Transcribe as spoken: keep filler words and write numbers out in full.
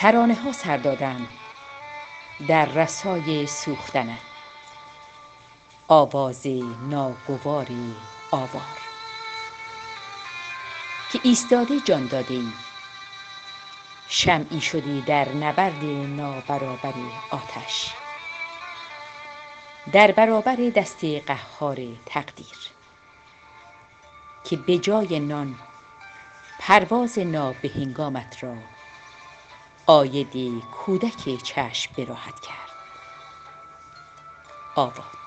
ترانه ها سر دادند در رسای سوختنت، آواز ناگواری آوار که ایستاده جان داده ای، شمعی شدی در نبرد نابرابر آتش، در برابر دست قهار تقدیر که به جای نان پرواز نابهنگامت را آید کودک چشم به راحت کرد. آواد.